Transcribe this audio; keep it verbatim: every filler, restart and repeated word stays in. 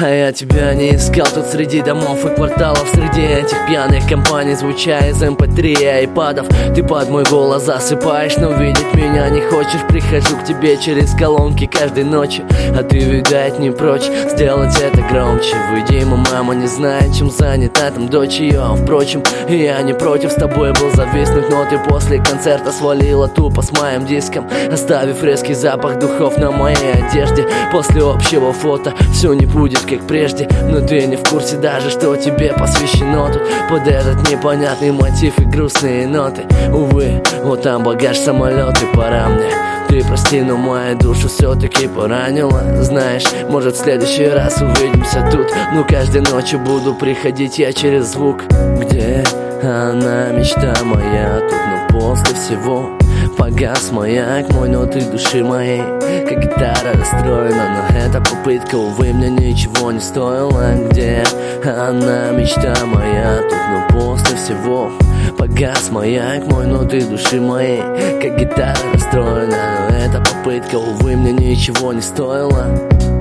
А я тебя не искал тут среди домов и кварталов, среди этих пьяных компаний, звуча из эм пэ три и айпадов. Ты под мой голос засыпаешь, но видеть меня не хочешь. Прихожу к тебе через колонки каждой ночью, а ты, видать, не прочь сделать это громче. Видимо, мама не знает, чем занята там дочь ее. Впрочем, я не против с тобой был зависнуть, но ты после концерта свалила тупо с моим диском, оставив резкий запах духов на моей одежде. После общего фото все не будет как прежде, но ты не в курсе даже, что тебе посвящено тут под этот непонятный мотив и грустные ноты. Увы, вот там багаж, самолет, и пора мне. Ты прости, но мою душу все-таки поранила. Знаешь, может, в следующий раз увидимся тут, но каждой ночью буду приходить я через звук. Где она, мечта моя тут, но после всего погас маяк мой, ноты души моей, как гитара расстроена. Но эта попытка, увы, мне ничего не стоила. Где она, мечта моя тут, но после всего погас маяк мой, ноты души моей, как гитара расстроена. Но эта попытка, увы, мне ничего не стоила.